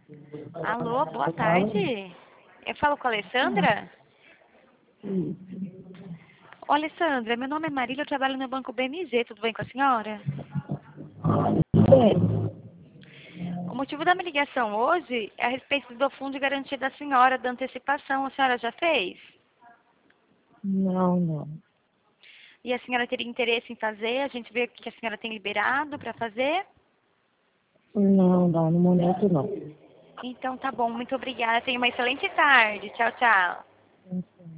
Alô, boa Fala. tarde. Eu falo com a Alessandra? Isso. Ô, Alessandra, meu nome é Marília, eu trabalho no Banco BMG, tudo bem com a senhora? Bem, O motivo da minha ligação hoje é a respeito do fundo de garantia da senhora, da antecipação. A senhora já fez? não, não. E a senhora teria interesse em fazer? A gente vê o que a senhora tem liberado para fazer? Não, não, no momento não. Então tá bom, muito obrigada. Tenha uma excelente tarde. Tchau, tchau.